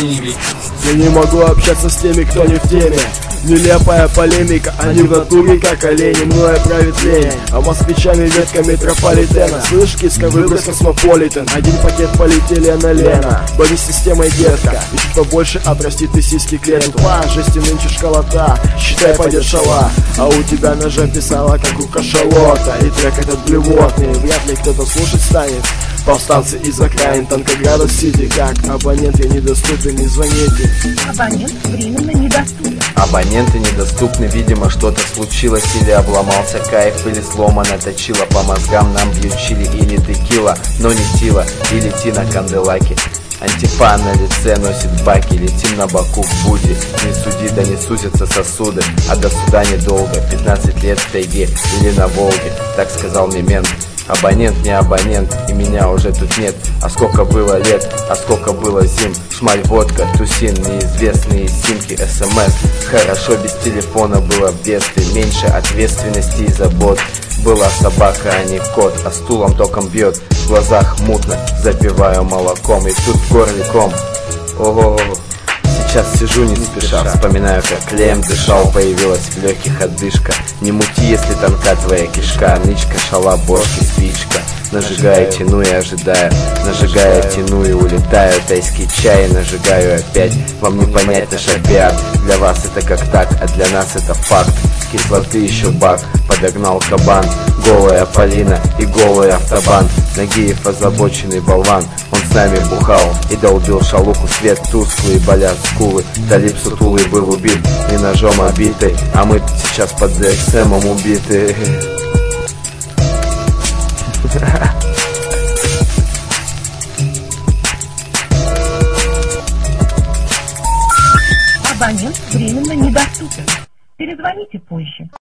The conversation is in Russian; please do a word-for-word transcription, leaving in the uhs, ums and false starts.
ними. Я не могу общаться с теми, кто не в теме. Нелепая полемика, они в натуре как олени. Мною правит лень, а москвичами ветка метрополитена. Слышь, киска, выброс космополитен. Один пакет полетели на Лена. Борись с системой, детка, и чуть побольше отрасти ты сиськи к лету. Па, жести нынче школота, считай подешала. А у тебя ножа писала, как у кашалота. И трек этот блевотный, вряд ли кто-то слушать станет. Повстанцы из окраин Танкограда Сити. Как абонент я недоступен, не звоните. Абонент временно недоступен. Абоненты недоступны, видимо что-то случилось. Или обломался кайф, или сломано точило. По мозгам нам бьют чили или текила. Но не тила, и лети на канделаке. Антифа на лице носит баки. Летим на боку в буде. Не суди, да не сузятся сосуды. А до суда недолго, пятнадцать лет в тайге или на Волге. Так сказал мне мент. Абонент не абонент, и меня уже тут нет. А сколько было лет, а сколько было зим. Шмаль, водка, тусин, неизвестные симки, смс. Хорошо без телефона было в детстве. Меньше ответственности и забот. Была собака, а не кот, а стулом током бьет. В глазах мутно, запиваю молоком. И тут в горле ком. Ого, сейчас сижу не спеша, вспоминаю, как Лем дышал. Появилась в легких отдышка. Не мути, если тонка твоя кишка. Нычка, шала, бошки, спичка. Нажигаю, тяну и ожидаю. Нажигаю, тяну и улетаю. Тайский чай нажигаю опять. Вам не понять наш обед. Для вас это как так, а для нас это факт. Кислоты еще бак, подогнал кабан. Голая Полина и голый автобан. Нагиев озабоченный болван. Он с нами бухал и долбил шалуху. Свет тусклый, болят скулы. Талиб сутулый был убит, не ножом обитый. А мы сейчас под ди экс эмом убиты. Абонент временно недоступен. Перезвоните позже.